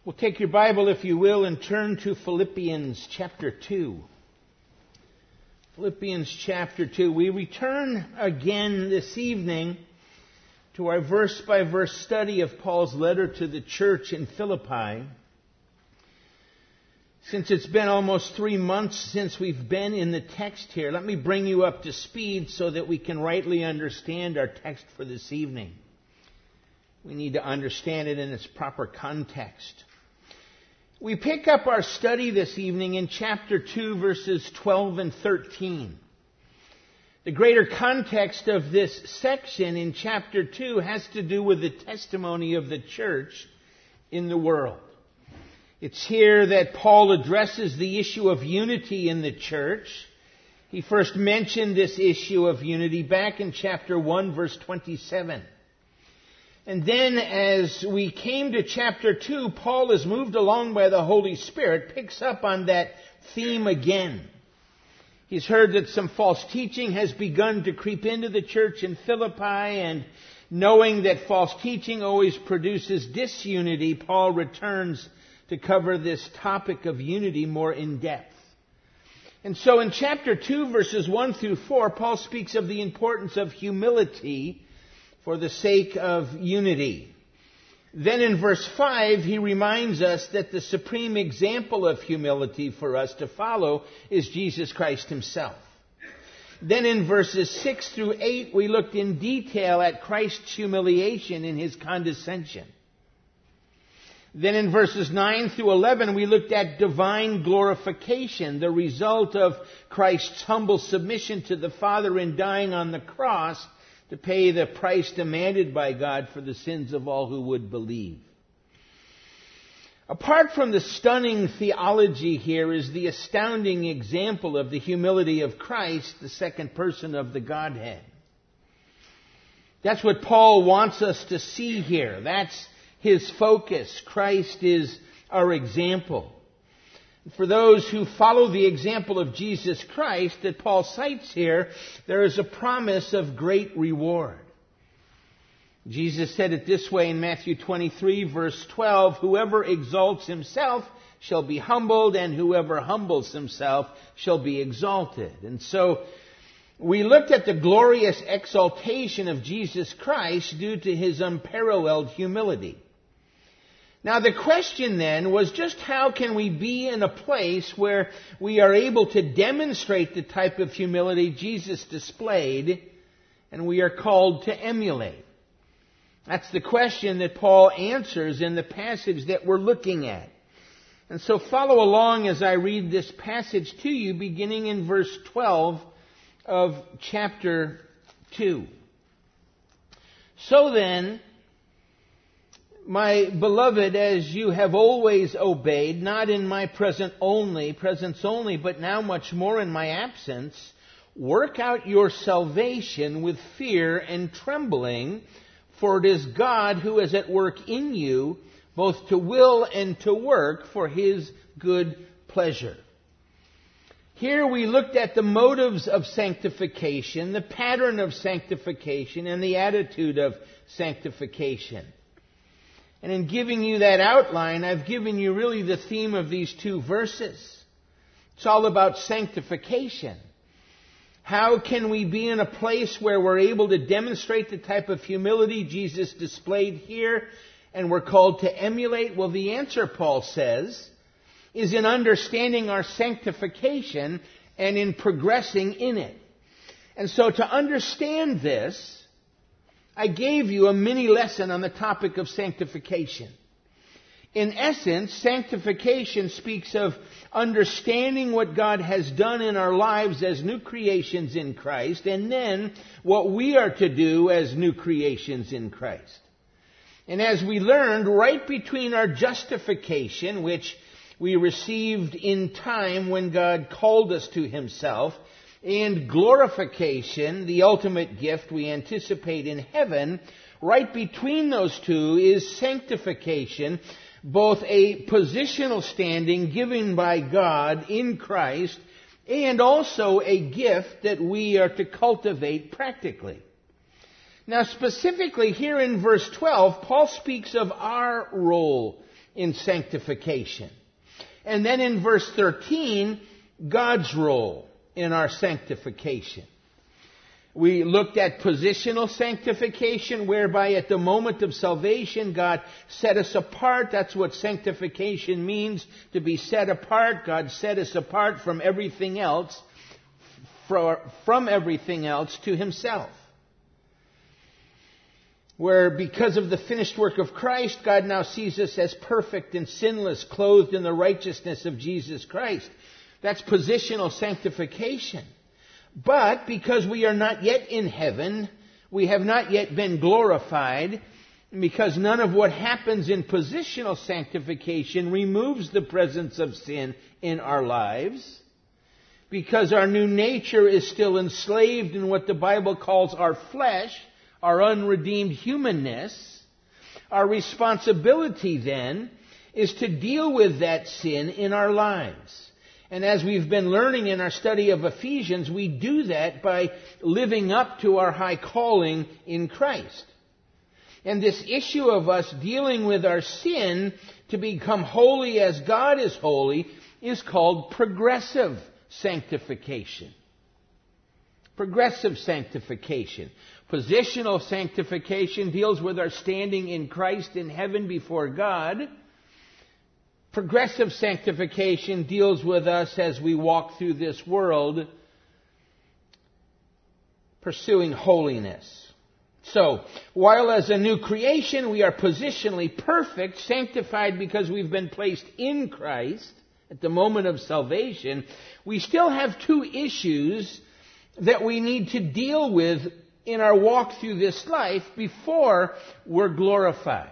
Well, take your Bible, if you will, and turn to Philippians chapter 2. Philippians chapter 2. We return again this evening to our verse-by-verse study of Paul's letter to the church in Philippi. Since it's been almost 3 months since we've been in the text here, let me bring you up to speed so that we can rightly understand our text for this evening. We need to understand it in its proper context. We pick up our study this evening in chapter 2, verses 12 and 13. The greater context of this section in chapter 2 has to do with the testimony of the church in the world. It's here that Paul addresses the issue of unity in the church. He first mentioned this issue of unity back in chapter 1, verse 27. And then as we came to chapter 2, Paul is moved along by the Holy Spirit, picks up on that theme again. He's heard that some false teaching has begun to creep into the church in Philippi, and knowing that false teaching always produces disunity, Paul returns to cover this topic of unity more in depth. And so in chapter 2, verses 1 through 4, Paul speaks of the importance of humility for the sake of unity. Then in verse 5, he reminds us that the supreme example of humility for us to follow is Jesus Christ himself. Then in verses 6 through 8, we looked in detail at Christ's humiliation in his condescension. Then in verses 9 through 11, we looked at divine glorification, the result of Christ's humble submission to the Father in dying on the cross to pay the price demanded by God for the sins of all who would believe. Apart from the stunning theology here is the astounding example of the humility of Christ, the second person of the Godhead. That's what Paul wants us to see here. That's his focus. Christ is our example. For those who follow the example of Jesus Christ that Paul cites here, there is a promise of great reward. Jesus said it this way in Matthew 23, verse 12, "Whoever exalts himself shall be humbled, and whoever humbles himself shall be exalted." And so we looked at the glorious exaltation of Jesus Christ due to his unparalleled humility. Now the question then was just how can we be in a place where we are able to demonstrate the type of humility Jesus displayed and we are called to emulate? That's the question that Paul answers in the passage that we're looking at. And so follow along as I read this passage to you beginning in verse 12 of chapter 2. "So then, my beloved, as you have always obeyed, not in my presence only, but now much more in my absence, work out your salvation with fear and trembling, for it is God who is at work in you, both to will and to work for his good pleasure." Here we looked at the motives of sanctification, the pattern of sanctification, and the attitude of sanctification. And in giving you that outline, I've given you really the theme of these 2 verses. It's all about sanctification. How can we be in a place where we're able to demonstrate the type of humility Jesus displayed here and we're called to emulate? Well, the answer, Paul says, is in understanding our sanctification and in progressing in it. And so to understand this, I gave you a mini lesson on the topic of sanctification. In essence, sanctification speaks of understanding what God has done in our lives as new creations in Christ, and then what we are to do as new creations in Christ. And as we learned, right between our justification, which we received in time when God called us to himself, and glorification, the ultimate gift we anticipate in heaven, right between those two is sanctification, both a positional standing given by God in Christ, and also a gift that we are to cultivate practically. Now specifically here in verse 12, Paul speaks of our role in sanctification. And then in verse 13, God's role in our sanctification. We looked at positional sanctification, whereby at the moment of salvation, God set us apart. That's what sanctification means, to be set apart. God set us apart from everything else, from everything else to Himself. Where because of the finished work of Christ, God now sees us as perfect and sinless, clothed in the righteousness of Jesus Christ. That's positional sanctification. But because we are not yet in heaven, we have not yet been glorified, because none of what happens in positional sanctification removes the presence of sin in our lives, because our new nature is still enslaved in what the Bible calls our flesh, our unredeemed humanness. Our responsibility then is to deal with that sin in our lives. And as we've been learning in our study of Ephesians, we do that by living up to our high calling in Christ. And this issue of us dealing with our sin to become holy as God is holy is called progressive sanctification. Progressive sanctification. Positional sanctification deals with our standing in Christ in heaven before God. Progressive sanctification deals with us as we walk through this world pursuing holiness. So, while as a new creation we are positionally perfect, sanctified because we've been placed in Christ at the moment of salvation, we still have two issues that we need to deal with in our walk through this life before we're glorified.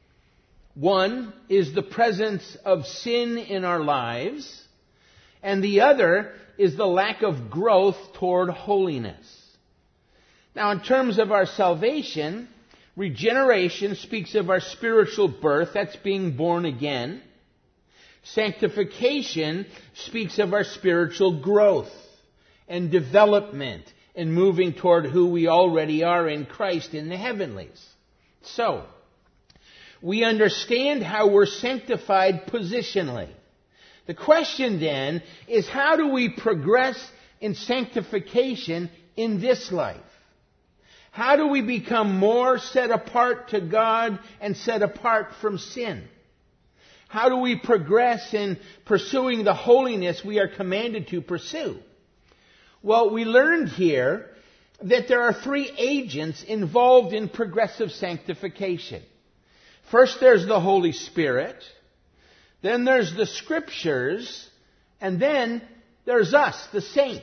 One is the presence of sin in our lives, and the other is the lack of growth toward holiness. Now, in terms of our salvation, regeneration speaks of our spiritual birth, that's being born again. Sanctification speaks of our spiritual growth and development and moving toward who we already are in Christ in the heavenlies. So, we understand how we're sanctified positionally. The question then is, how do we progress in sanctification in this life? How do we become more set apart to God and set apart from sin? How do we progress in pursuing the holiness we are commanded to pursue? Well, we learned here that there are three agents involved in progressive sanctification. First, there's the Holy Spirit. Then there's the Scriptures. And then there's us, the saint.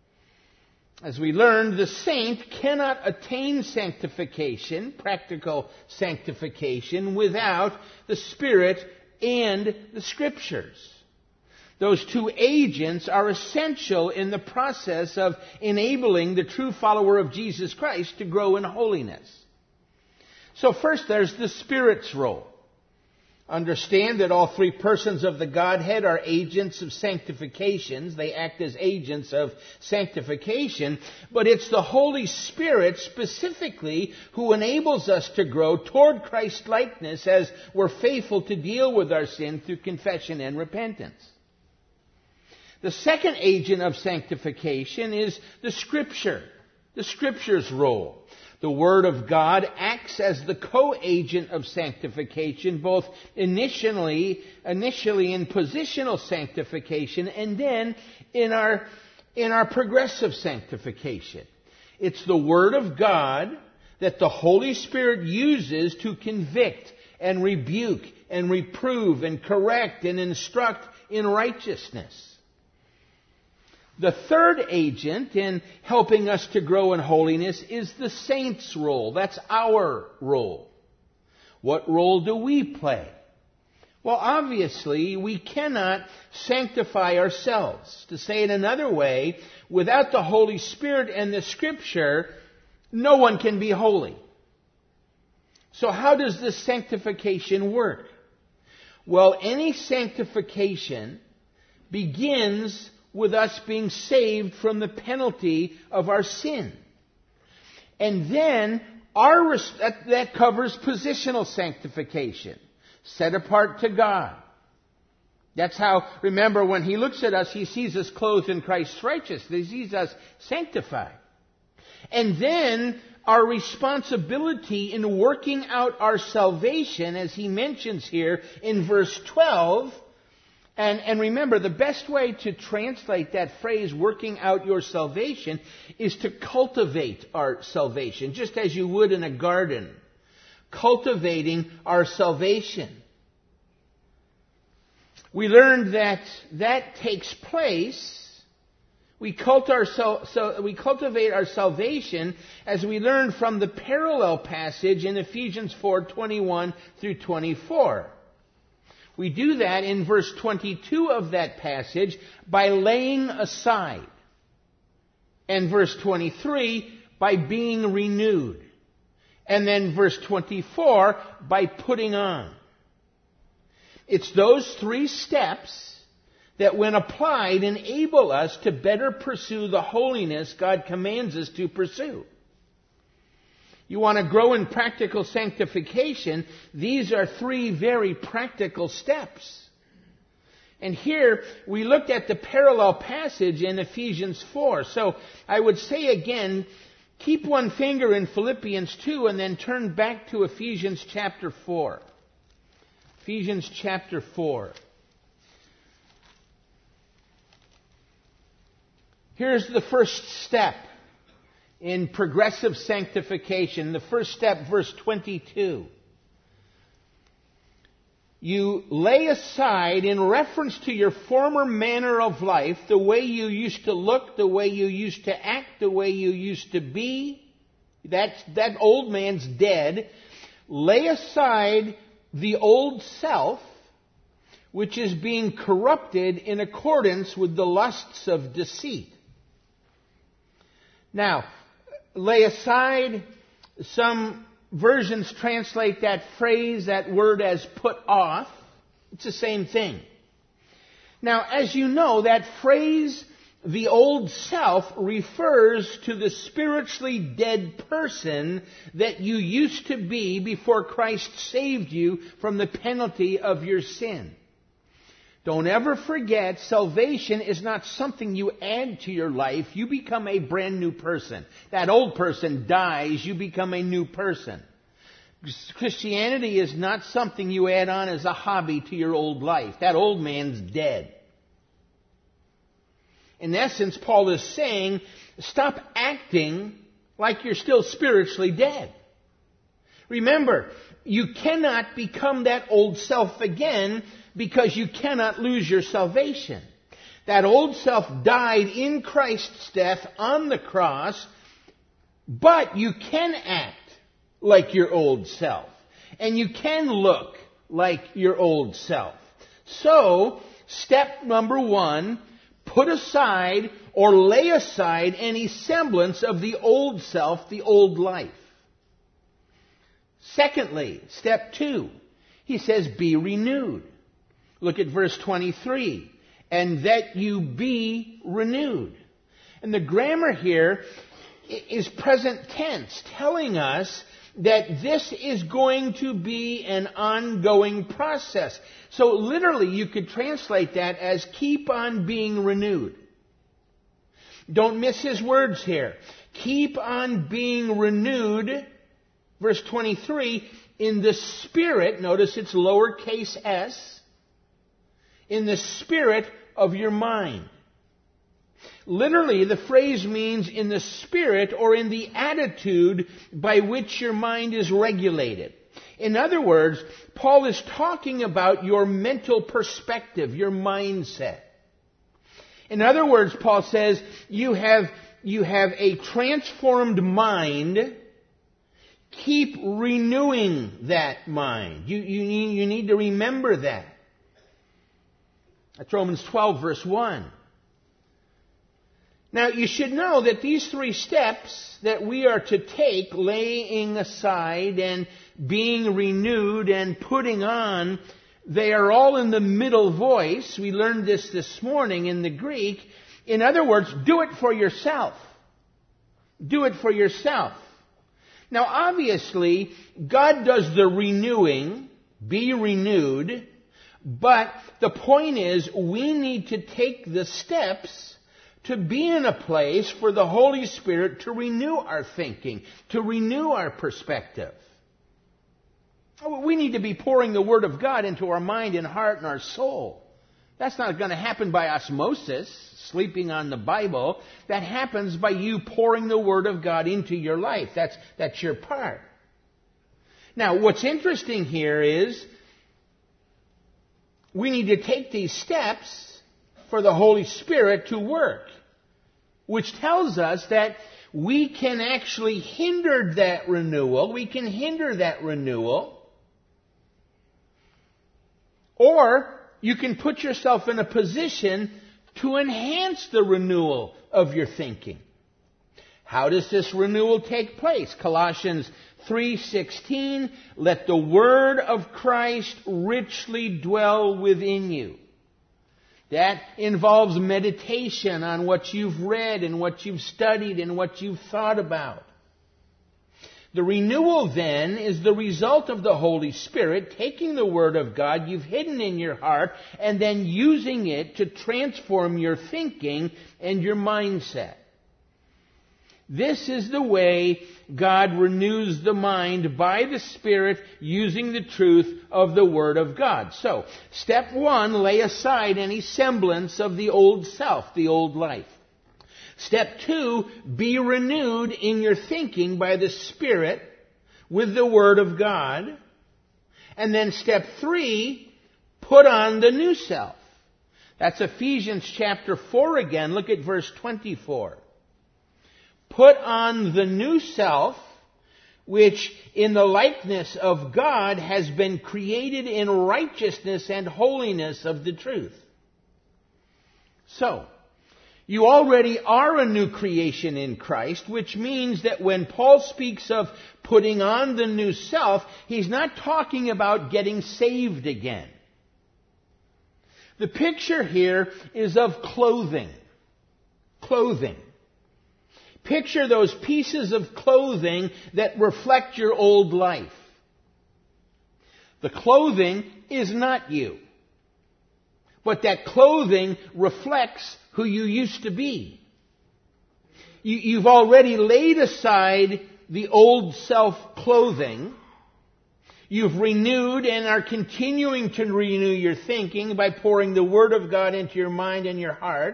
As we learned, the saint cannot attain sanctification, practical sanctification, without the Spirit and the Scriptures. Those two agents are essential in the process of enabling the true follower of Jesus Christ to grow in holiness. So first, there's the Spirit's role. Understand that all three persons of the Godhead are agents of sanctification. They act as agents of sanctification. But it's the Holy Spirit specifically who enables us to grow toward Christ-likeness as we're faithful to deal with our sin through confession and repentance. The second agent of sanctification is the Scripture, the Scripture's role. The Word of God acts as the co-agent of sanctification, both initially in positional sanctification and then in our progressive sanctification. It's the Word of God that the Holy Spirit uses to convict and rebuke and reprove and correct and instruct in righteousness. The third agent in helping us to grow in holiness is the saint's role. That's our role. What role do we play? Well, obviously, we cannot sanctify ourselves. To say it another way, without the Holy Spirit and the Scripture, no one can be holy. So how does this sanctification work? Well, any sanctification begins with us being saved from the penalty of our sin. And then that covers positional sanctification. set apart to God. That's how, remember, when He looks at us, He sees us clothed in Christ's righteousness. He sees us sanctified. And then our responsibility in working out our salvation, as He mentions here in verse 12. And remember, the best way to translate that phrase, working out your salvation, is to cultivate our salvation, just as you would in a garden. Cultivating our salvation. We learned that takes place. We cultivate our salvation as we learn from the parallel passage in Ephesians 4:21 through 24. We do that in verse 22 of that passage by laying aside. And verse 23 by being renewed. And then verse 24 by putting on. It's those three steps that when applied enable us to better pursue the holiness God commands us to pursue. You want to grow in practical sanctification, these are three very practical steps. And here we looked at the parallel passage in Ephesians 4. So I would say again, keep one finger in Philippians 2 and then turn back to Ephesians chapter 4. Ephesians chapter 4. Here's the first step in progressive sanctification. The first step, verse 22. You lay aside, in reference to your former manner of life, the way you used to look, the way you used to act, the way you used to be. That old man's dead. Lay aside the old self, which is being corrupted in accordance with the lusts of deceit. Now, lay aside, some versions translate that phrase, that word, as put off. It's the same thing. Now, as you know, that phrase, the old self, refers to the spiritually dead person that you used to be before Christ saved you from the penalty of your sin. Don't ever forget, salvation is not something you add to your life. You become a brand new person. That old person dies, you become a new person. Christianity is not something you add on as a hobby to your old life. That old man's dead. In essence, Paul is saying, stop acting like you're still spiritually dead. Remember, you cannot become that old self again because you cannot lose your salvation. That old self died in Christ's death on the cross, but you can act like your old self. And you can look like your old self. So, step number 1, put aside or lay aside any semblance of the old self, the old life. Secondly, step 2, he says, be renewed. Look at verse 23. And that you be renewed. And the grammar here is present tense, telling us that this is going to be an ongoing process. So literally you could translate that as keep on being renewed. Don't miss his words here. Keep on being renewed, verse 23, in the spirit, notice it's lowercase s, in the spirit of your mind. Literally, the phrase means in the spirit or in the attitude by which your mind is regulated. In other words, Paul is talking about your mental perspective, your mindset. In other words, Paul says, you have a transformed mind. Keep renewing that mind. You need to remember that. That's Romans 12, verse 1. Now, you should know that these 3 steps that we are to take, laying aside and being renewed and putting on, they are all in the middle voice. We learned this morning in the Greek. In other words, do it for yourself. Do it for yourself. Now, obviously, God does the renewing, Be renewed. But the point is, we need to take the steps to be in a place for the Holy Spirit to renew our thinking, to renew our perspective. We need to be pouring the Word of God into our mind and heart and our soul. That's not going to happen by osmosis, sleeping on the Bible. That happens by you pouring the Word of God into your life. That's your part. Now, what's interesting here is we need to take these steps for the Holy Spirit to work, which tells us that we can actually hinder that renewal. We can hinder that renewal. Or you can put yourself in a position to enhance the renewal of your thinking. How does this renewal take place? Colossians 3:16, let the word of Christ richly dwell within you. That involves meditation on what you've read and what you've studied and what you've thought about. The renewal then is the result of the Holy Spirit taking the Word of God you've hidden in your heart and then using it to transform your thinking and your mindset. This is the way God renews the mind by the Spirit using the truth of the Word of God. So, step one, lay aside any semblance of the old self, the old life. Step two, be renewed in your thinking by the Spirit with the Word of God. And then step three, put on the new self. That's Ephesians chapter 4 again. Look at verse 24. Put on the new self, which in the likeness of God has been created in righteousness and holiness of the truth. So, you already are a new creation in Christ, which means that when Paul speaks of putting on the new self, he's not talking about getting saved again. The picture here is of clothing. Clothing. Picture those pieces of clothing that reflect your old life. The clothing is not you. But that clothing reflects who you used to be. You've already laid aside the old self-clothing. You've renewed and are continuing to renew your thinking by pouring the Word of God into your mind and your heart.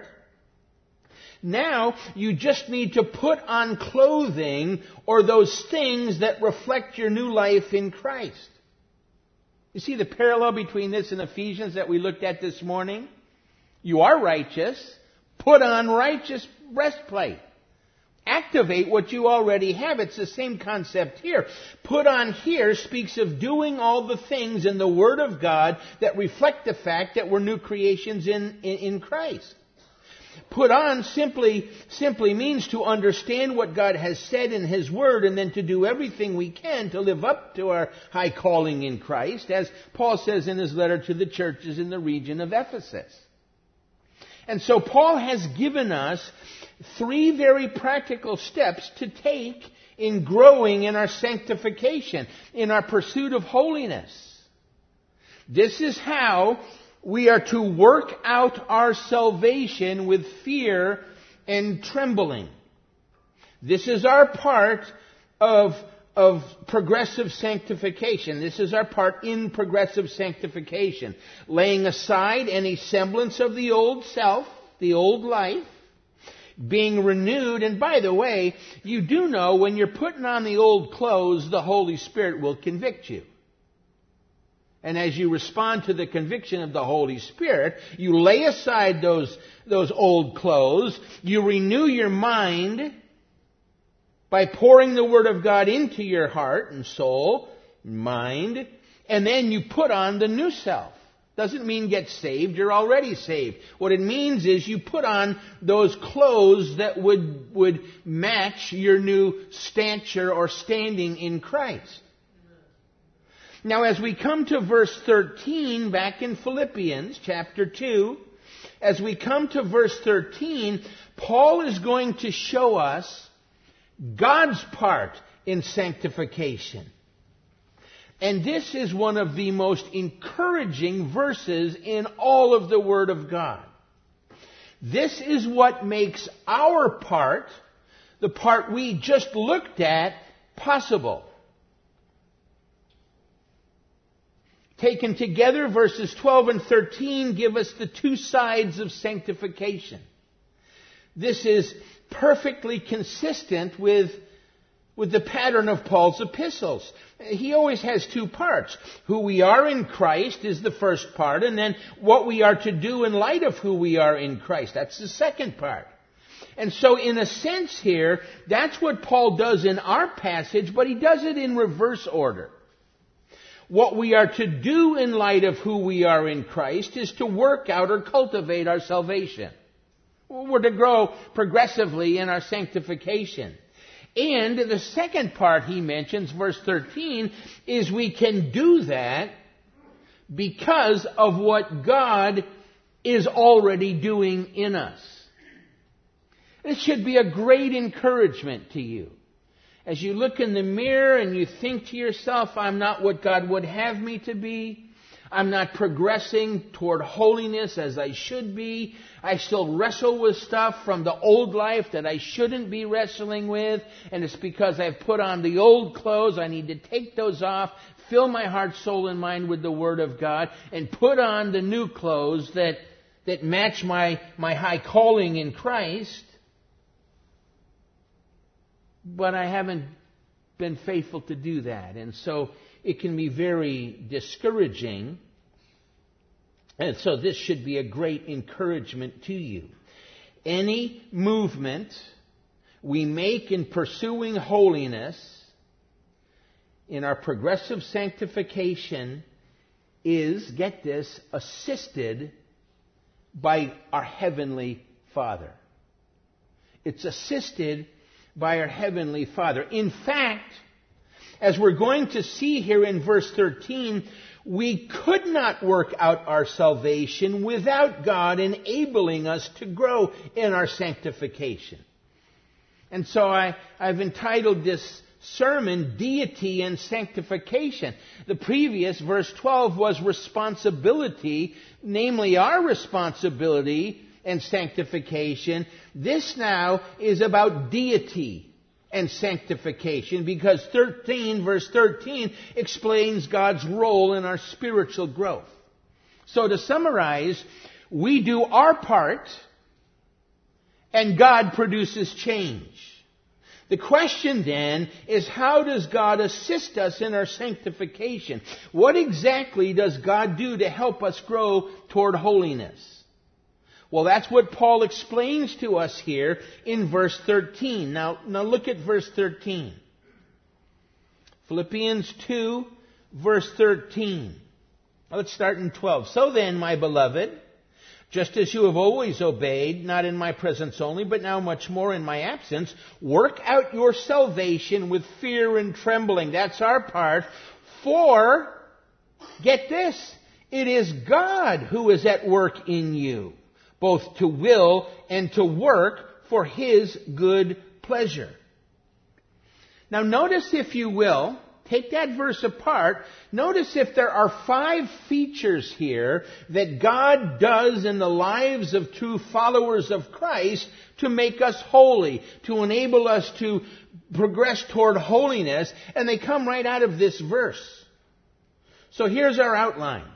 Now, you just need to put on clothing or those things that reflect your new life in Christ. You see the parallel between this and Ephesians that we looked at this morning? You are righteous. Put on righteous breastplate. Activate what you already have. It's the same concept here. Put on here speaks of doing all the things in the Word of God that reflect the fact that we're new creations in Christ. Put on simply means to understand what God has said in His Word and then to do everything we can to live up to our high calling in Christ, as Paul says in his letter to the churches in the region of Ephesus. And so Paul has given us 3 very practical steps to take in growing in our sanctification, in our pursuit of holiness. This is how we are to work out our salvation with fear and trembling. This is our part of progressive sanctification. This is our part in progressive sanctification. Laying aside any semblance of the old self, the old life, being renewed. And by the way, you do know when you're putting on the old clothes, the Holy Spirit will convict you. And as you respond to the conviction of the Holy Spirit, you lay aside those old clothes. You renew your mind by pouring the Word of God into your heart and soul, mind, and then you put on the new self. Doesn't mean get saved. You're already saved. What it means is you put on those clothes that would match your new stature or standing in Christ. Now, as we come to verse 13, back in Philippians chapter 2, as we come to verse 13, Paul is going to show us God's part in sanctification. And this is one of the most encouraging verses in all of the Word of God. This is what makes our part, the part we just looked at, possible. Taken together, verses 12 and 13 give us the two sides of sanctification. This is perfectly consistent with the pattern of Paul's epistles. He always has two parts. Who we are in Christ is the first part, and then what we are to do in light of who we are in Christ. That's the second part. And so in a sense here, that's what Paul does in our passage, but he does it in reverse order. What we are to do in light of who we are in Christ is to work out or cultivate our salvation. We're to grow progressively in our sanctification. And the second part he mentions, verse 13, is we can do that because of what God is already doing in us. This should be a great encouragement to you. As you look in the mirror and you think to yourself, I'm not what God would have me to be. I'm not progressing toward holiness as I should be. I still wrestle with stuff from the old life that I shouldn't be wrestling with. And it's because I've put on the old clothes. I need to take those off, fill my heart, soul, and mind with the Word of God, and put on the new clothes that match my high calling in Christ. But I haven't been faithful to do that. And so it can be very discouraging. And so this should be a great encouragement to you. Any movement we make in pursuing holiness in our progressive sanctification is, get this, assisted by our Heavenly Father. It's assisted by our Heavenly Father. In fact, as we're going to see here in verse 13, we could not work out our salvation without God enabling us to grow in our sanctification. And so I've entitled this sermon, Deity and Sanctification. The previous, verse 12, was responsibility, namely our responsibility and sanctification. This now is about deity and sanctification, because verse 13 explains God's role in our spiritual growth. So to summarize, we do our part and God produces change. The question then is, how does God assist us in our sanctification? What exactly does God do to help us grow toward holiness? Well, that's what Paul explains to us here in verse 13. Now look at verse 13. Philippians 2, verse 13. Let's start in 12. So then, my beloved, just as you have always obeyed, not in my presence only, but now much more in my absence, work out your salvation with fear and trembling. That's our part. For, get this, it is God who is at work in you, both to will and to work for His good pleasure. Now notice, if you will, take that verse apart. Notice if there are 5 features here that God does in the lives of true followers of Christ to make us holy, to enable us to progress toward holiness, and they come right out of this verse. So here's our outline.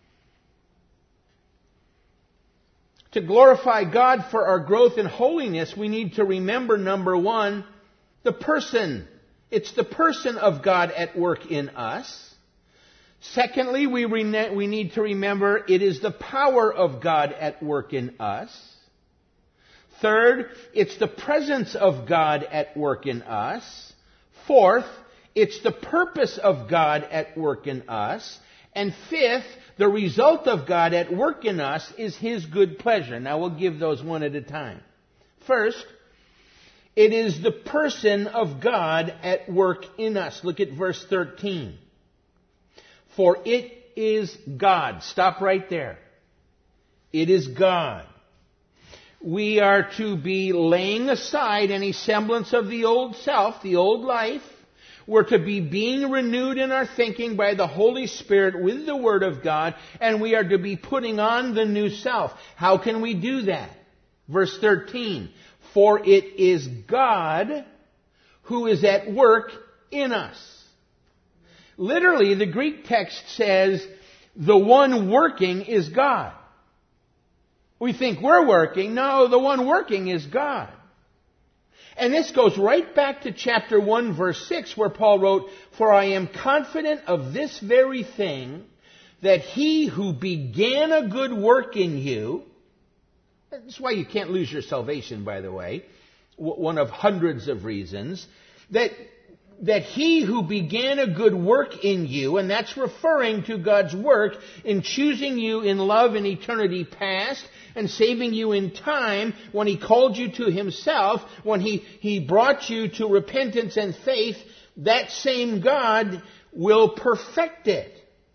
To glorify God for our growth in holiness, we need to remember, number 1, the person. It's the person of God at work in us. Secondly, we need to remember it is the power of God at work in us. Third, it's the presence of God at work in us. Fourth, it's the purpose of God at work in us. And fifth, the result of God at work in us is His good pleasure. Now we'll give those one at a time. First, it is the person of God at work in us. Look at verse 13. For it is God. Stop right there. It is God. We are to be laying aside any semblance of the old self, the old life. We're to be being renewed in our thinking by the Holy Spirit with the Word of God, and we are to be putting on the new self. How can we do that? Verse 13, for it is God who is at work in us. Literally, the Greek text says, the one working is God. We think we're working. No, the one working is God. And this goes right back to chapter 1, verse 6, where Paul wrote, for I am confident of this very thing, that he who began a good work in you, that's why you can't lose your salvation, by the way, one of hundreds of reasons, that he who began a good work in you, and that's referring to God's work in choosing you in love in eternity past and saving you in time when He called you to Himself, when He brought you to repentance and faith, that same God will perfect it.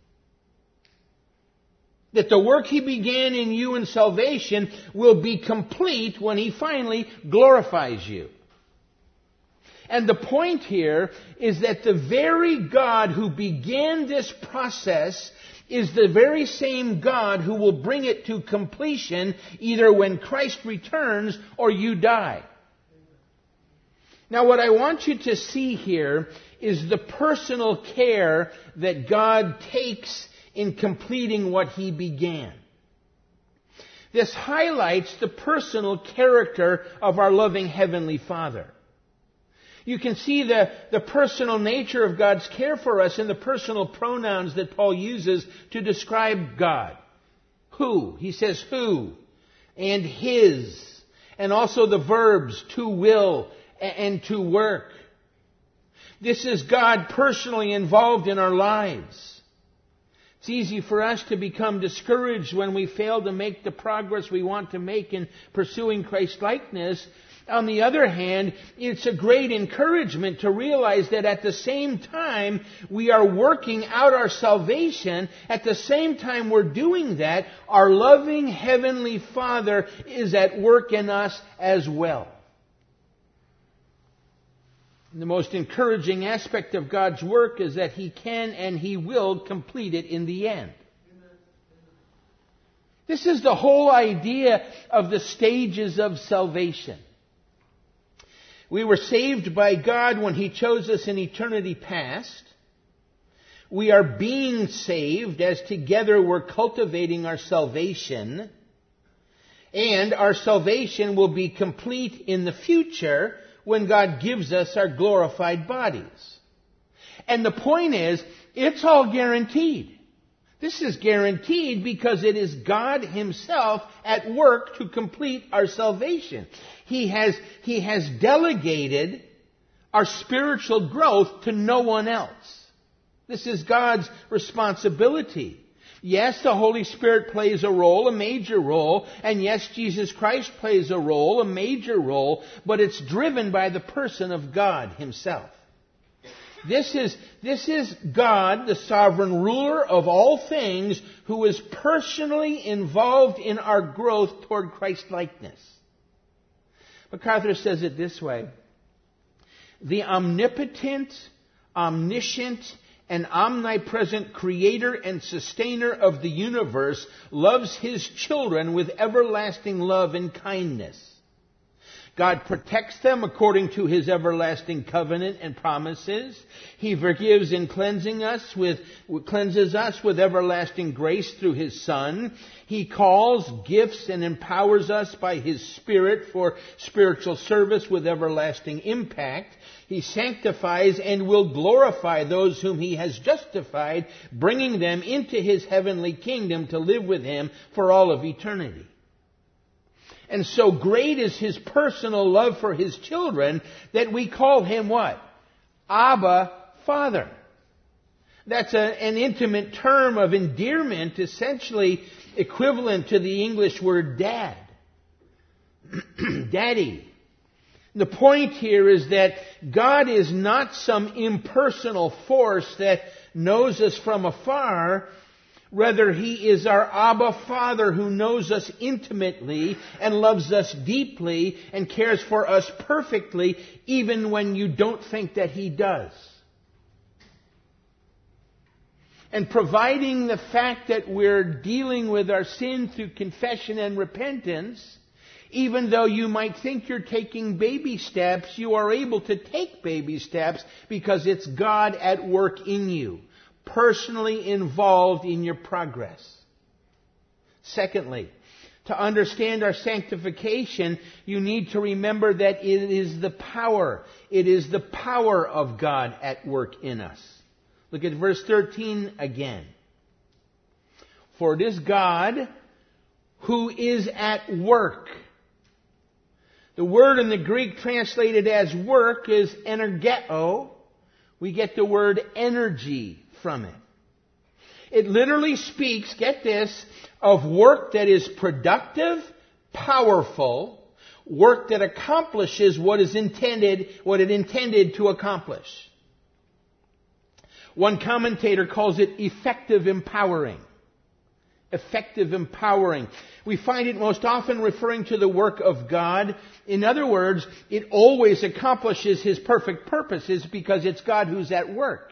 That the work He began in you in salvation will be complete when He finally glorifies you. And the point here is that the very God who began this process is the very same God who will bring it to completion either when Christ returns or you die. Now what I want you to see here is the personal care that God takes in completing what He began. This highlights the personal character of our loving Heavenly Father. You can see the personal nature of God's care for us in the personal pronouns that Paul uses to describe God. Who, he says who, and his, and also the verbs to will and to work. This is God personally involved in our lives. It's easy for us to become discouraged when we fail to make the progress we want to make in pursuing Christ-likeness. On the other hand, it's a great encouragement to realize that at the same time we are working out our salvation, at the same time we're doing that, our loving Heavenly Father is at work in us as well. The most encouraging aspect of God's work is that He can and He will complete it in the end. This is the whole idea of the stages of salvation. We were saved by God when He chose us in eternity past. We are being saved as together we're cultivating our salvation. And our salvation will be complete in the future when God gives us our glorified bodies. And the point is, it's all guaranteed. This is guaranteed because it is God Himself at work to complete our salvation. He has delegated our spiritual growth to no one else. This is God's responsibility. Yes, the Holy Spirit plays a role, a major role, and yes, Jesus Christ plays a role, a major role, but it's driven by the person of God Himself. This is God, the sovereign ruler of all things, who is personally involved in our growth toward Christ-likeness. MacArthur says it this way: the omnipotent, omniscient, and omnipresent creator and sustainer of the universe loves His children with everlasting love and kindness. God protects them according to His everlasting covenant and promises. He forgives and cleanses us with everlasting grace through His Son. He calls, gifts, and empowers us by His Spirit for spiritual service with everlasting impact. He sanctifies and will glorify those whom He has justified, bringing them into His heavenly kingdom to live with Him for all of eternity. And so great is His personal love for His children that we call Him what? Abba, Father. That's an intimate term of endearment, essentially equivalent to the English word dad. Daddy. The point here is that God is not some impersonal force that knows us from afar. Rather, He is our Abba Father who knows us intimately and loves us deeply and cares for us perfectly, even when you don't think that He does. And providing the fact that we're dealing with our sin through confession and repentance, even though you might think you're taking baby steps, you are able to take baby steps because it's God at work in you, personally involved in your progress. Secondly, to understand our sanctification, you need to remember that it is the power of God at work in us. Look at verse 13 again. For it is God who is at work. The word in the Greek translated as work is energeo. We get the word energy from it. It literally speaks, get this, of work that is productive, powerful, work that accomplishes what it intended to accomplish. One commentator calls it effective empowering. Effective empowering. We find it most often referring to the work of God. In other words, it always accomplishes His perfect purposes because it's God who's at work.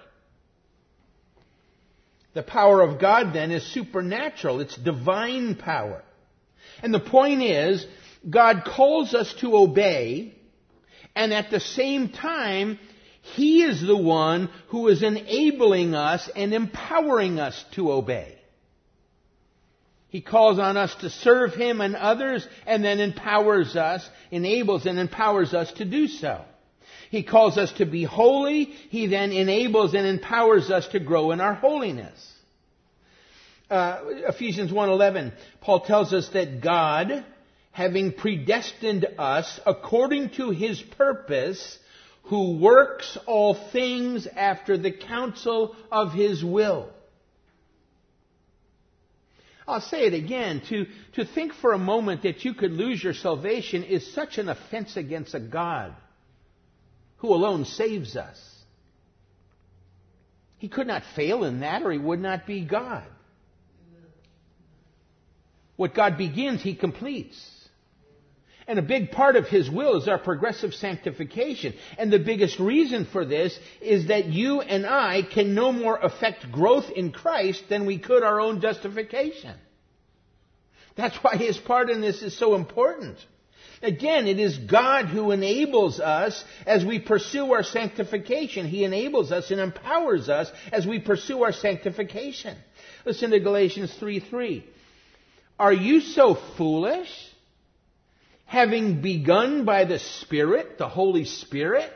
The power of God then is supernatural. It's divine power. And the point is, God calls us to obey, and at the same time, He is the one who is enabling us and empowering us to obey. He calls on us to serve Him and others, and then empowers us, enables and empowers us to do so. He calls us to be holy. He then enables and empowers us to grow in our holiness. Ephesians 1:11, Paul tells us that God, having predestined us according to His purpose, who works all things after the counsel of His will. I'll say it again. To think for a moment that you could lose your salvation is such an offense against a God who alone saves us. He could not fail in that, or He would not be God. What God begins, He completes. And a big part of His will is our progressive sanctification. And the biggest reason for this is that you and I can no more affect growth in Christ than we could our own justification. That's why His part in this is so important. Again, it is God who enables us as we pursue our sanctification. He enables us and empowers us as we pursue our sanctification. Listen to Galatians 3:3. Are you so foolish? Having begun by the Spirit, the Holy Spirit,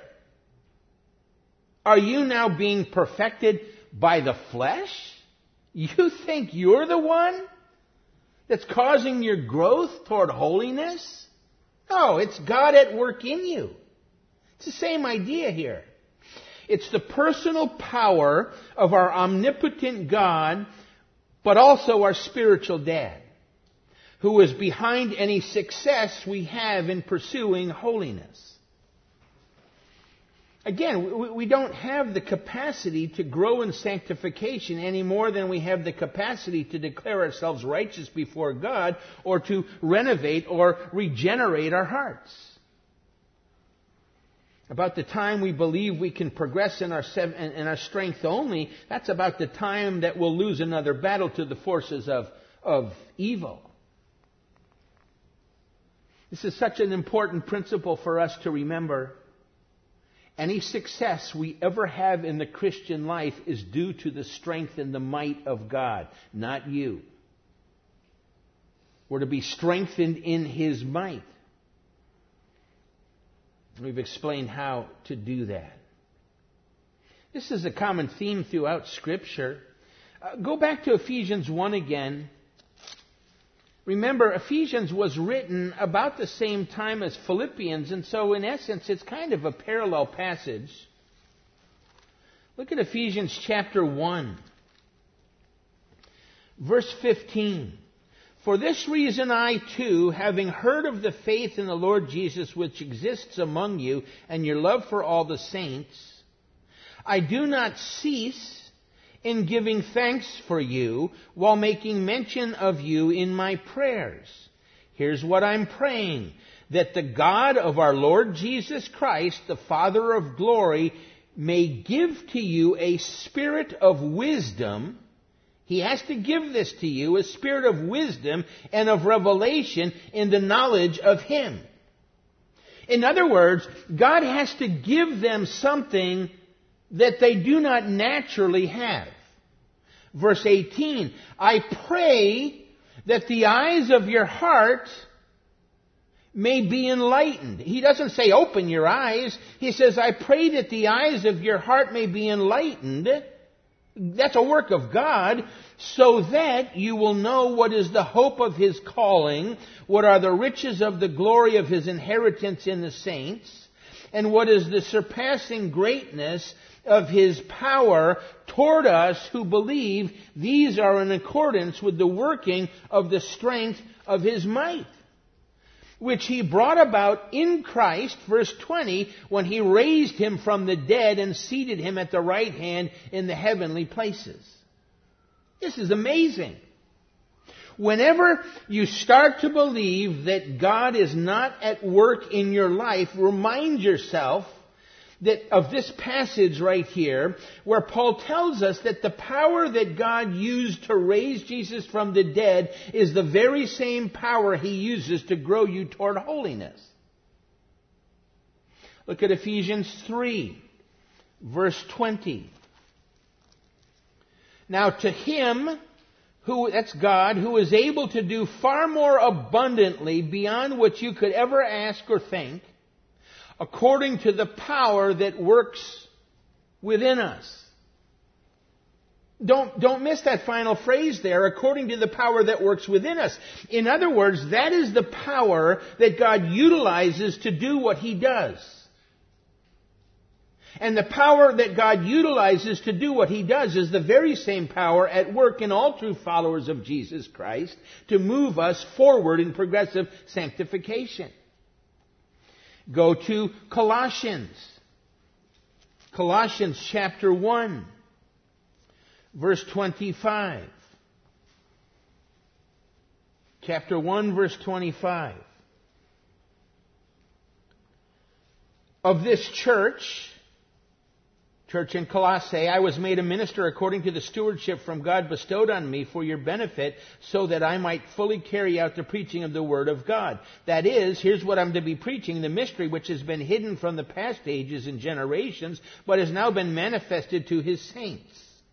are you now being perfected by the flesh? You think you're the one that's causing your growth toward holiness? No, it's God at work in you. It's the same idea here. It's the personal power of our omnipotent God, but also our spiritual dad, who is behind any success we have in pursuing holiness. Again, we don't have the capacity to grow in sanctification any more than we have the capacity to declare ourselves righteous before God or to renovate or regenerate our hearts. About the time we believe we can progress in our strength only, that's about the time that we'll lose another battle to the forces of evil. This is such an important principle for us to remember. Any success we ever have in the Christian life is due to the strength and the might of God, not you. We're to be strengthened in His might. We've explained how to do that. This is a common theme throughout Scripture. Go back to Ephesians 1 again. Remember, Ephesians was written about the same time as Philippians, and so in essence it's kind of a parallel passage. Look at Ephesians chapter 1, verse 15. For this reason I too, having heard of the faith in the Lord Jesus which exists among you, and your love for all the saints, I do not cease in giving thanks for you while making mention of you in my prayers. Here's what I'm praying: that the God of our Lord Jesus Christ, the Father of glory, may give to you a spirit of wisdom He has to give this to you, a spirit of wisdom and of revelation in the knowledge of Him. In other words, God has to give them something that they do not naturally have. Verse 18, I pray that the eyes of your heart may be enlightened. He doesn't say open your eyes. He says, I pray that the eyes of your heart may be enlightened. That's a work of God, so that you will know what is the hope of His calling, what are the riches of the glory of His inheritance in the saints, and what is the surpassing greatness of His power toward us who believe. These are in accordance with the working of the strength of His might, which He brought about in Christ, verse 20, when He raised Him from the dead and seated Him at the right hand in the heavenly places. This is amazing. Whenever you start to believe that God is not at work in your life, remind yourself that of this passage right here, where Paul tells us that the power that God used to raise Jesus from the dead is the very same power He uses to grow you toward holiness. Look at Ephesians 3, verse 20. Now to Him, that's God, who is able to do far more abundantly beyond what you could ever ask or think, according to the power that works within us. Don't miss that final phrase there, according to the power that works within us. In other words, that is the power that God utilizes to do what He does. And the power that God utilizes to do what He does is the very same power at work in all true followers of Jesus Christ to move us forward in progressive sanctification. Go to Colossians. Colossians chapter 1, verse 25. Chapter 1, verse 25. Of this church in Colossae, I was made a minister according to the stewardship from God bestowed on me for your benefit, so that I might fully carry out the preaching of the Word of God. That is, here's what I'm to be preaching, the mystery which has been hidden from the past ages and generations, but has now been manifested to His saints,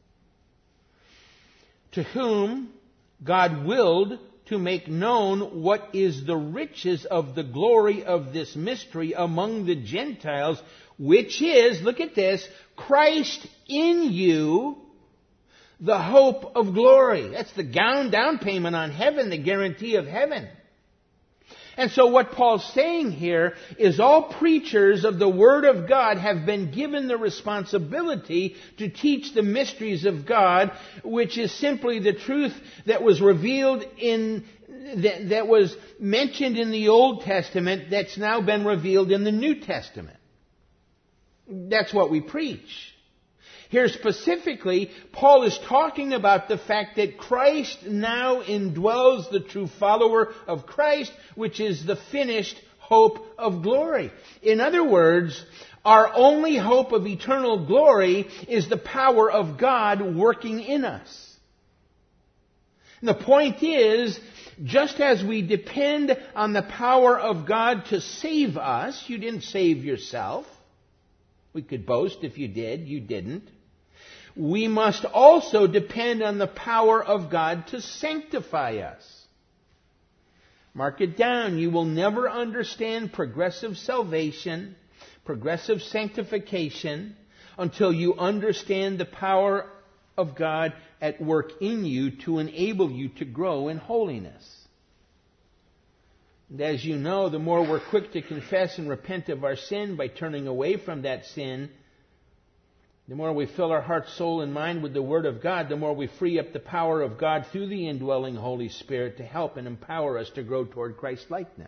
to whom God willed to make known what is the riches of the glory of this mystery among the Gentiles, which is, look at this, Christ in you, the hope of glory. That's the down payment on heaven, the guarantee of heaven. And so what Paul's saying here is all preachers of the Word of God have been given the responsibility to teach the mysteries of God, which is simply the truth that was revealed that was mentioned in the Old Testament that's now been revealed in the New Testament. That's what we preach. Here specifically, Paul is talking about the fact that Christ now indwells the true follower of Christ, which is the finished hope of glory. In other words, our only hope of eternal glory is the power of God working in us. And the point is, just as we depend on the power of God to save us, you didn't save yourself. We could boast if you did. You didn't. We must also depend on the power of God to sanctify us. Mark it down. You will never understand progressive salvation, progressive sanctification, until you understand the power of God at work in you to enable you to grow in holiness. And as you know, the more we're quick to confess and repent of our sin by turning away from that sin, the more we fill our heart, soul, and mind with the Word of God, the more we free up the power of God through the indwelling Holy Spirit to help and empower us to grow toward Christ-likeness.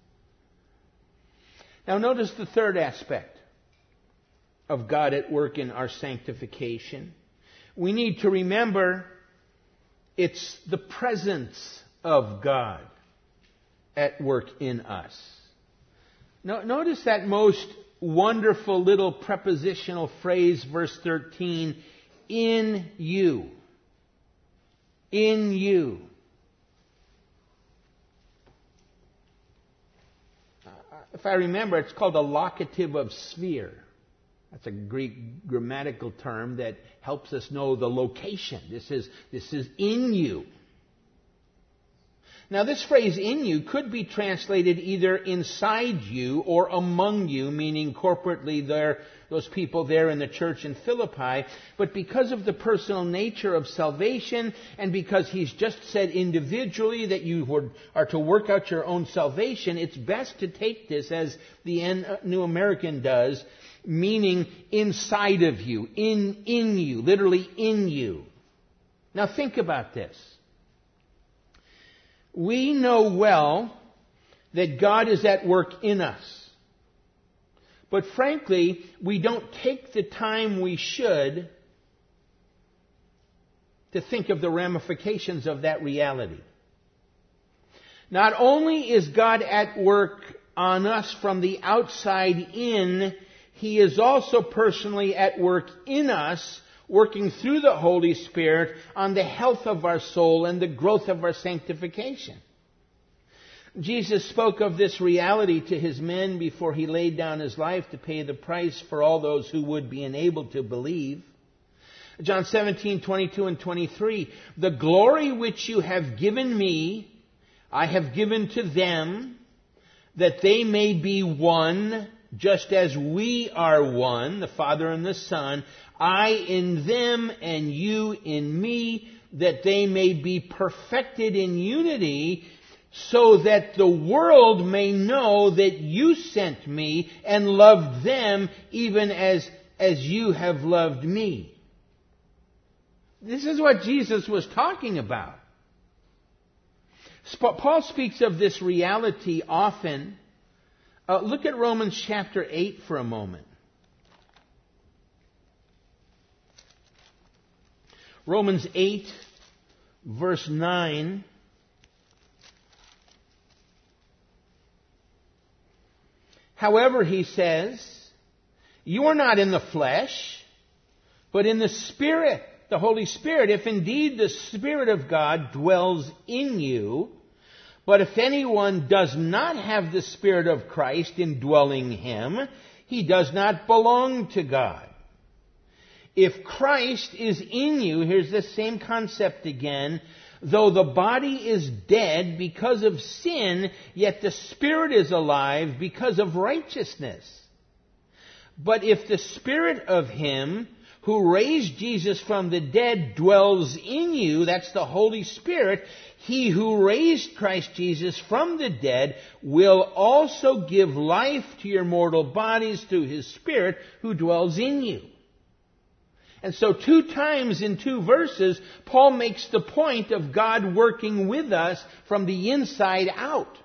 Now notice the third aspect of God at work in our sanctification. We need to remember it's the presence of God at work in us. Now, notice that most wonderful little prepositional phrase, verse 13, in you. In you. If I remember, it's called a locative of sphere. That's a Greek grammatical term that helps us know the location. This is in you. Now, this phrase "in you" could be translated either inside you or among you, meaning corporately those people there in the church in Philippi. But because of the personal nature of salvation, and because he's just said individually that you are to work out your own salvation, it's best to take this as the New American does, meaning inside of you, in you, literally in you. Now think about this. We know well that God is at work in us. But frankly, we don't take the time we should to think of the ramifications of that reality. Not only is God at work on us from the outside in, He is also personally at work in us, working through the Holy Spirit on the health of our soul and the growth of our sanctification. Jesus spoke of this reality to His men before He laid down His life to pay the price for all those who would be enabled to believe. John 17:22 and 23, "The glory which you have given me, I have given to them, that they may be one, just as we are one," the Father and the Son, "I in them and you in me, that they may be perfected in unity, so that the world may know that you sent me and loved them even as you have loved me." This is what Jesus was talking about. Paul speaks of this reality often. Look at Romans chapter 8 for a moment. Romans 8, verse 9. "However," he says, "you are not in the flesh, but in the Spirit," the Holy Spirit, "if indeed the Spirit of God dwells in you. But if anyone does not have the Spirit of Christ indwelling him, he does not belong to God. If Christ is in you," here's the same concept again, "though the body is dead because of sin, yet the Spirit is alive because of righteousness. But if the Spirit of Him who raised Jesus from the dead dwells in you," that's the Holy Spirit, "He who raised Christ Jesus from the dead will also give life to your mortal bodies through His Spirit who dwells in you." And so 2 times in 2 verses, Paul makes the point of God working with us from the inside out.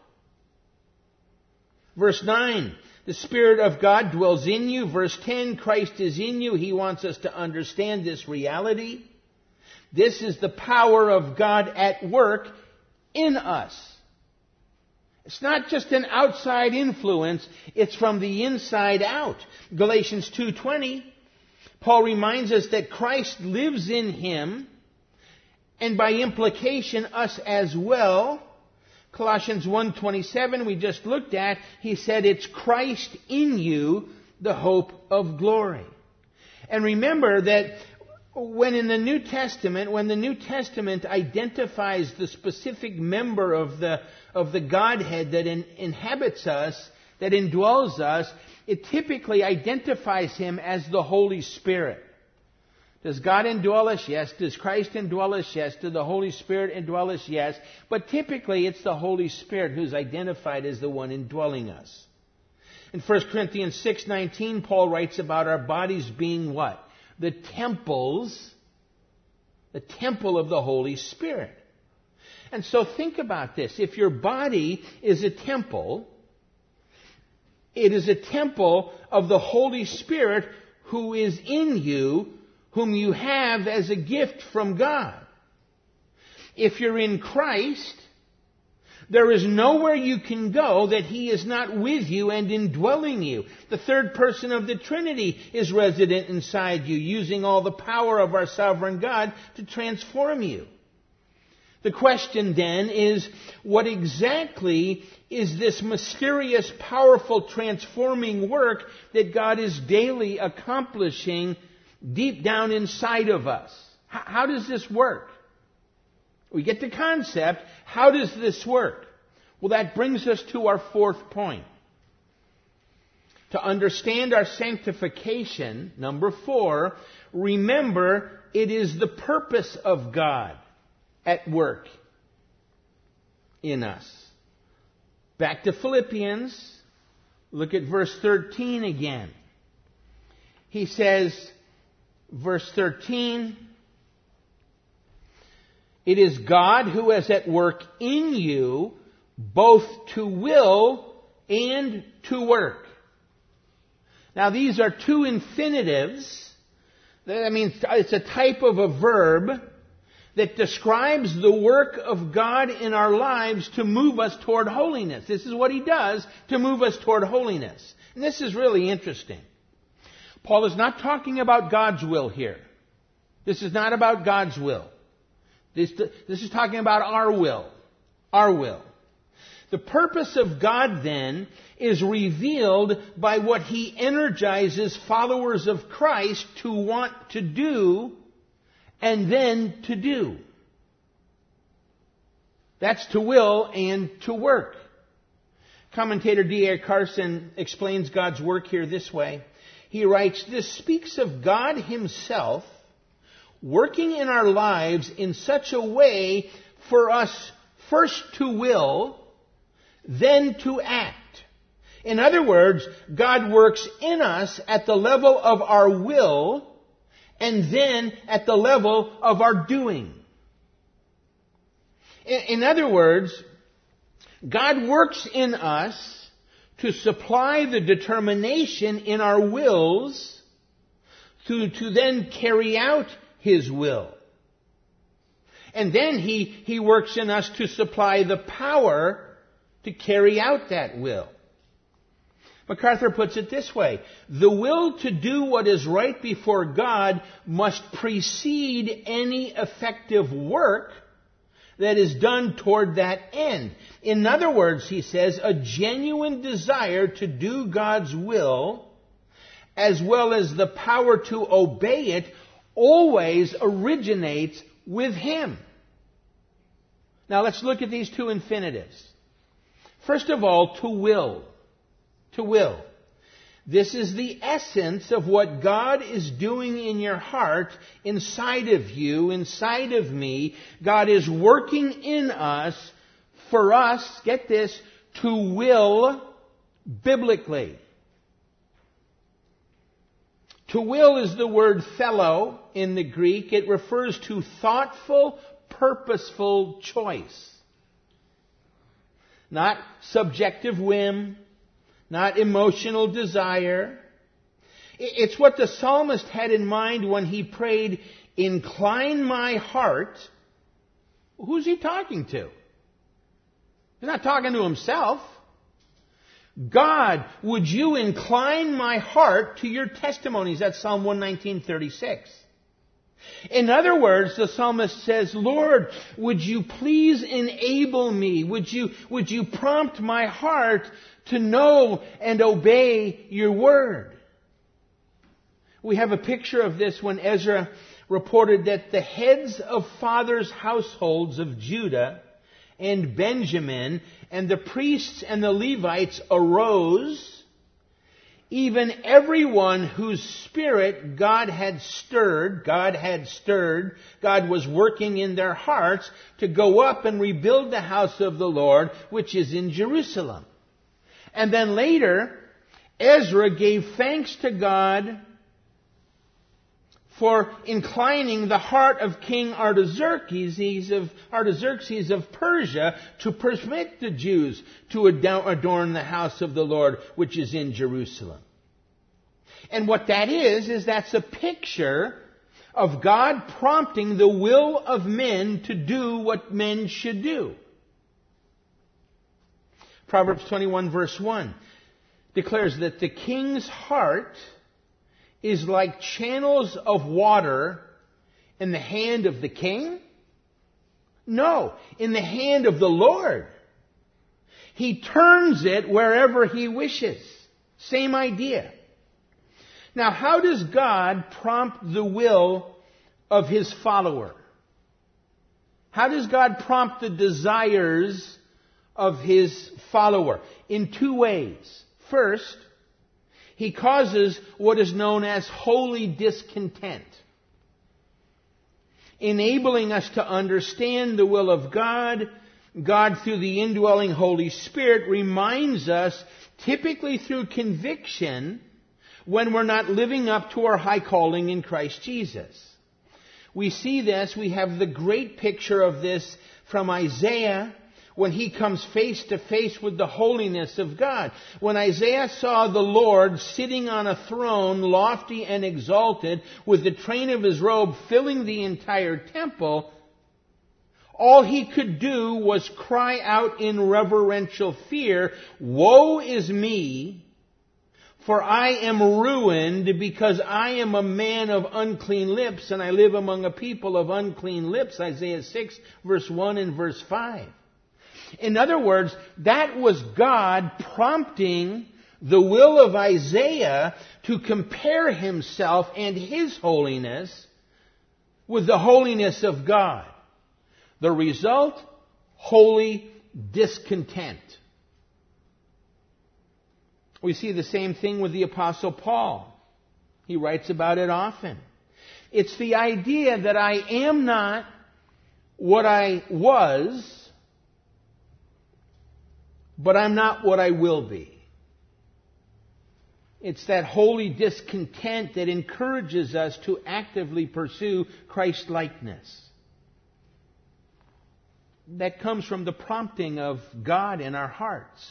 Verse 9, "The Spirit of God dwells in you." Verse 10, "Christ is in you." He wants us to understand this reality. This is the power of God at work in us. It's not just an outside influence, it's from the inside out. Galatians 2:20, Paul reminds us that Christ lives in him, and by implication us as well. Colossians 1:27 we just looked at, he said it's Christ in you, the hope of glory. And remember that when the New Testament identifies the specific member of the Godhead that inhabits us, that indwells us, it typically identifies Him as the Holy Spirit. Does God indwell us? Yes. Does Christ indwell us? Yes. Does the Holy Spirit indwell us? Yes. But typically it's the Holy Spirit who's identified as the one indwelling us. In 1 Corinthians 6:19, Paul writes about our bodies being what? The temple of the Holy Spirit. And so think about this. If your body is a temple, it is a temple of the Holy Spirit who is in you, whom you have as a gift from God. If you're in Christ, there is nowhere you can go that He is not with you and indwelling you. The third person of the Trinity is resident inside you, using all the power of our sovereign God to transform you. The question then is, what exactly is this mysterious, powerful, transforming work that God is daily accomplishing deep down inside of us? How does this work? We get the concept. How does this work? Well, that brings us to our fourth point. To understand our sanctification, number 4, remember it is the purpose of God at work in us. Back to Philippians, look at verse 13 again. He says, verse 13, it is God who is at work in you, both to will and to work. Now these are two infinitives. That means it's a type of a verb that describes the work of God in our lives to move us toward holiness. This is what He does to move us toward holiness. And this is really interesting. Paul is not talking about God's will here. This is not about God's will. This is talking about our will. Our will. The purpose of God, then, is revealed by what He energizes followers of Christ to want to do and then to do. That's to will and to work. Commentator D.A. Carson explains God's work here this way. He writes, this speaks of God Himself working in our lives in such a way for us first to will, then to act. In other words, God works in us at the level of our will and then at the level of our doing. In other words, God works in us to supply the determination in our wills to then carry out His will. And then He works in us to supply the power to carry out that will. MacArthur puts it this way: the will to do what is right before God must precede any effective work that is done toward that end. In other words, he says, a genuine desire to do God's will, as well as the power to obey it, always originates with Him. Now let's look at these two infinitives. First of all, to will. To will. This is the essence of what God is doing in your heart, inside of you, inside of me. God is working in us for us, get this, to will biblically. To will is the word thelo in the Greek. It refers to thoughtful, purposeful choice. Not subjective whim, not emotional desire. It's what the psalmist had in mind when he prayed, incline my heart. Who's he talking to? He's not talking to himself. God, would you incline my heart to your testimonies? That's Psalm 119:36. In other words, the psalmist says, Lord, would you please enable me? Would you prompt my heart to know and obey your word? We have a picture of this when Ezra reported that the heads of fathers' households of Judah and Benjamin and the priests and the Levites arose, even everyone whose spirit God had stirred, God was working in their hearts to go up and rebuild the house of the Lord, which is in Jerusalem. And then later, Ezra gave thanks to God for inclining the heart of King Artaxerxes of Persia to permit the Jews to adorn the house of the Lord, which is in Jerusalem. And what that is that's a picture of God prompting the will of men to do what men should do. Proverbs 21 verse 1 declares that the king's heart is like channels of water in the hand of the king, No, in the hand of the Lord. He turns it wherever He wishes. Same idea. Now, how does God prompt the will of His follower? How does God prompt the desires of His follower? In two ways. First, He causes what is known as holy discontent, enabling us to understand the will of God. God, through the indwelling Holy Spirit, reminds us, typically through conviction, when we're not living up to our high calling in Christ Jesus. We see this, we have the great picture of this from Isaiah, when he comes face to face with the holiness of God. When Isaiah saw the Lord sitting on a throne, lofty and exalted, with the train of His robe filling the entire temple, all he could do was cry out in reverential fear, "Woe is me, for I am ruined, because I am a man of unclean lips, and I live among a people of unclean lips." Isaiah 6, verse 1 and verse 5. In other words, that was God prompting the will of Isaiah to compare himself and his holiness with the holiness of God. The result? Holy discontent. We see the same thing with the Apostle Paul. He writes about it often. It's the idea that I am not what I was, but I'm not what I will be. It's that holy discontent that encourages us to actively pursue Christ-likeness. That comes from the prompting of God in our hearts.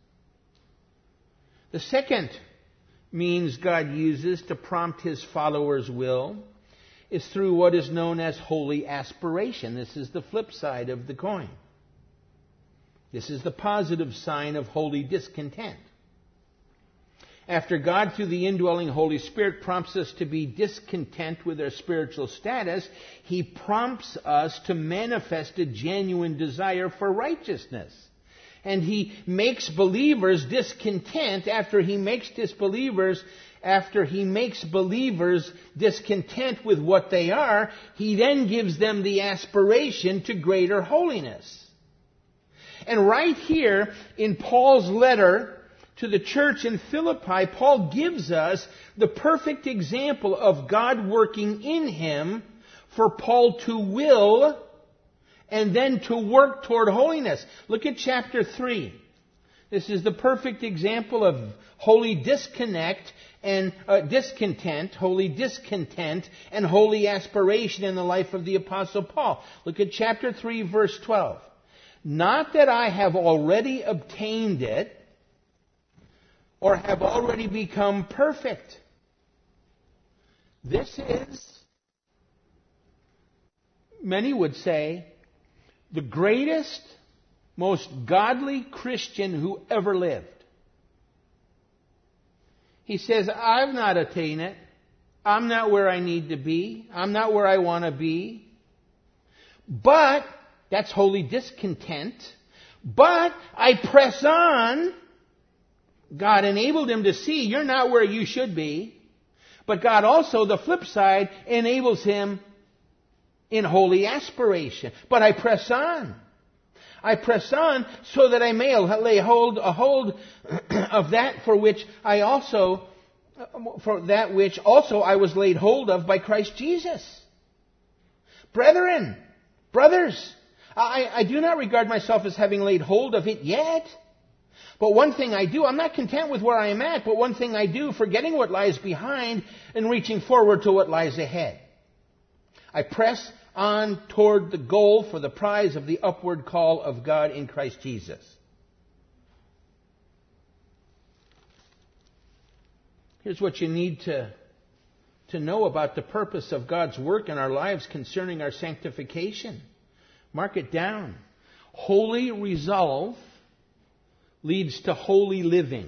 The second means God uses to prompt His followers' will is through what is known as holy aspiration. This is the flip side of the coin. This is the positive sign of holy discontent. After God, through the indwelling Holy Spirit, prompts us to be discontent with our spiritual status, He prompts us to manifest a genuine desire for righteousness. And He makes believers discontent after He makes believers discontent with what they are. He then gives them the aspiration to greater holiness. And right here in Paul's letter to the church in Philippi, Paul gives us the perfect example of God working in him for Paul to will and then to work toward holiness. Look at chapter 3. This is the perfect example of holy discontent, holy discontent, and holy aspiration in the life of the Apostle Paul. Look at chapter 3, verse 12. Not that I have already obtained it, or have already become perfect. This is, many would say, the greatest, most godly Christian who ever lived. He says, I've not attained it. I'm not where I need to be. I'm not where I want to be. But, that's holy discontent. But I press on. God enabled him to see you're not where you should be. But God also, the flip side, enables him in holy aspiration. But I press on. I press on so that I may lay hold of that for that which also I was laid hold of by Christ Jesus. Brethren, brothers, I do not regard myself as having laid hold of it yet. But one thing I do, I'm not content with where I am at, but one thing I do, forgetting what lies behind and reaching forward to what lies ahead. I press on toward the goal for the prize of the upward call of God in Christ Jesus. Here's what you need to know about the purpose of God's work in our lives concerning our sanctification. Mark it down. Holy resolve leads to holy living.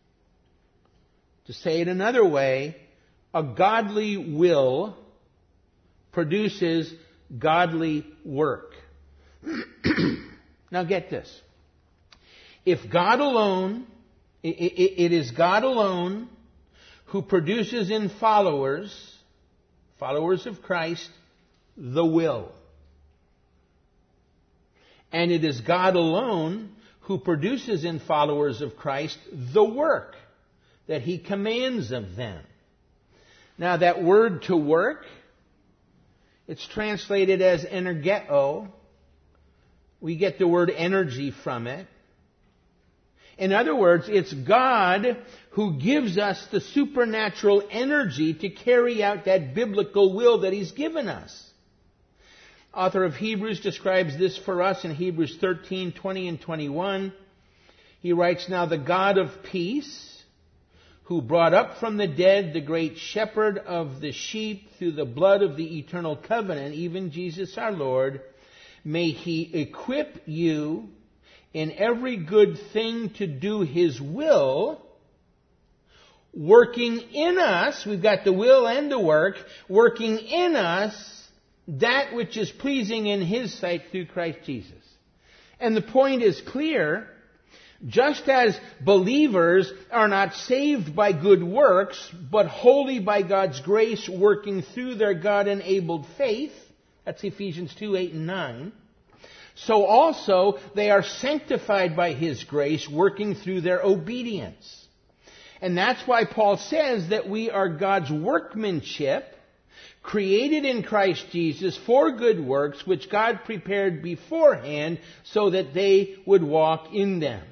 To say it another way, a godly will produces godly work. Now get this. If God alone, it is God alone who produces in followers of Christ, the will. And it is God alone who produces in followers of Christ the work that He commands of them. Now that word to work, it's translated as energeo. We get the word energy from it. In other words, it's God who gives us the supernatural energy to carry out that biblical will that He's given us. Author of Hebrews describes this for us in Hebrews 13, 20 and 21. He writes, "Now the God of peace, who brought up from the dead the great shepherd of the sheep through the blood of the eternal covenant, even Jesus our Lord, may He equip you in every good thing to do His will, working in us," we've got the will and the work, working in us that which is pleasing in His sight through Christ Jesus. And the point is clear. Just as believers are not saved by good works, but wholly by God's grace working through their God-enabled faith, that's Ephesians 2, 8 and 9, so also they are sanctified by His grace working through their obedience. And that's why Paul says that we are God's workmanship, created in Christ Jesus for good works, which God prepared beforehand so that they would walk in them.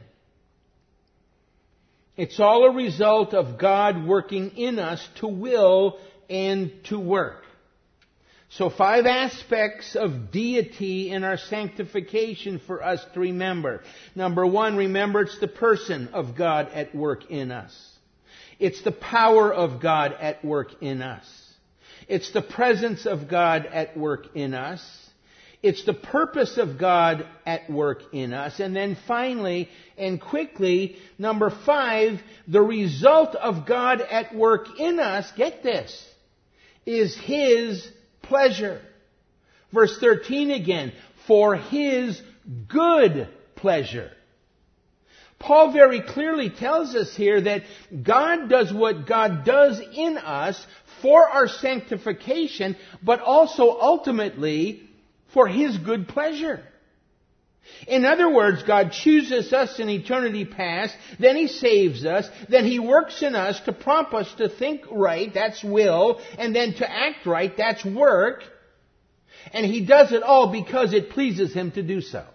It's all a result of God working in us to will and to work. So 5 aspects of deity in our sanctification for us to remember. Number 1, remember it's the person of God at work in us. It's the power of God at work in us. It's the presence of God at work in us. It's the purpose of God at work in us. And then finally and quickly, number 5, the result of God at work in us, get this, is His pleasure. Verse 13 again, for His good pleasure. Paul very clearly tells us here that God does what God does in us for our sanctification, but also ultimately for His good pleasure. In other words, God chooses us in eternity past, then He saves us, then He works in us to prompt us to think right, that's will, and then to act right, that's work, and He does it all because it pleases Him to do so.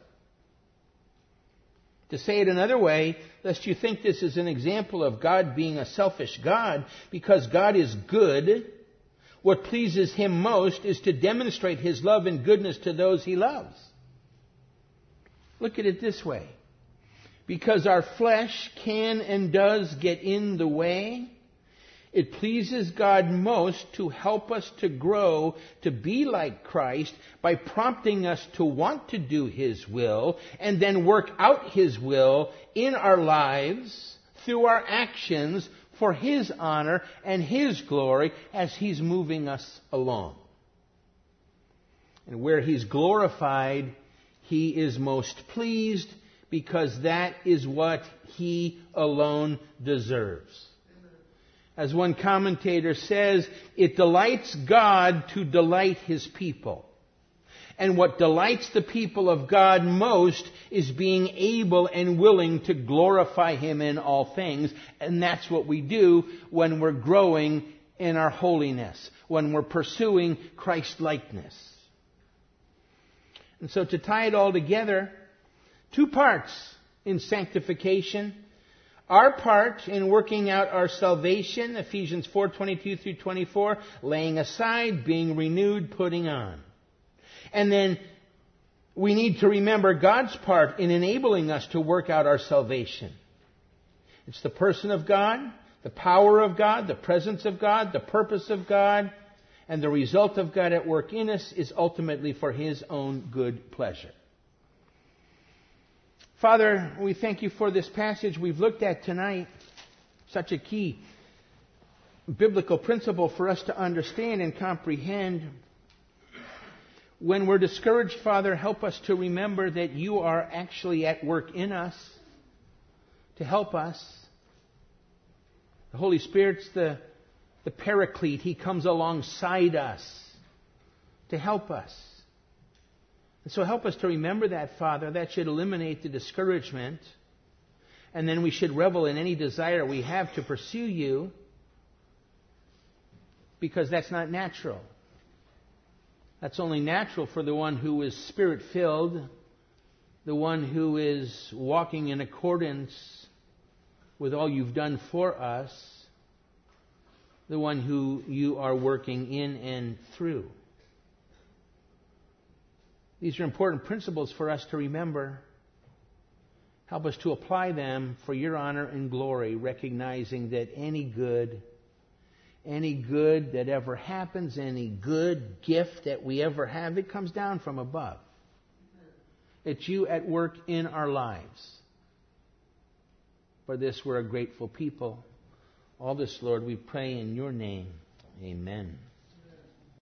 To say it another way, lest you think this is an example of God being a selfish God, because God is good, what pleases Him most is to demonstrate His love and goodness to those He loves. Look at it this way. Because our flesh can and does get in the way, it pleases God most to help us to grow to be like Christ by prompting us to want to do His will and then work out His will in our lives through our actions for His honor and His glory as He's moving us along. And where He's glorified, He is most pleased because that is what He alone deserves. As one commentator says, it delights God to delight His people. And what delights the people of God most is being able and willing to glorify Him in all things. And that's what we do when we're growing in our holiness, when we're pursuing Christ-likeness. And so to tie it all together, 2 parts in sanctification. Our part in working out our salvation, Ephesians 4:22 through 24, laying aside, being renewed, putting on. And then we need to remember God's part in enabling us to work out our salvation. It's the person of God, the power of God, the presence of God, the purpose of God, and the result of God at work in us is ultimately for His own good pleasure. Father, we thank You for this passage we've looked at tonight. Such a key biblical principle for us to understand and comprehend. When we're discouraged, Father, help us to remember that you are actually at work in us to help us. The Holy Spirit's the Paraclete. He comes alongside us to help us. And so help us to remember that, Father. That should eliminate the discouragement. And then we should revel in any desire we have to pursue you, because that's not natural. That's only natural for the one who is Spirit-filled, the one who is walking in accordance with all you've done for us, the one who you are working in and through. These are important principles for us to remember. Help us to apply them for your honor and glory, recognizing that any good that ever happens, any good gift that we ever have, it comes down from above. It's you at work in our lives. For this we're a grateful people. All this, Lord, we pray in your name. Amen.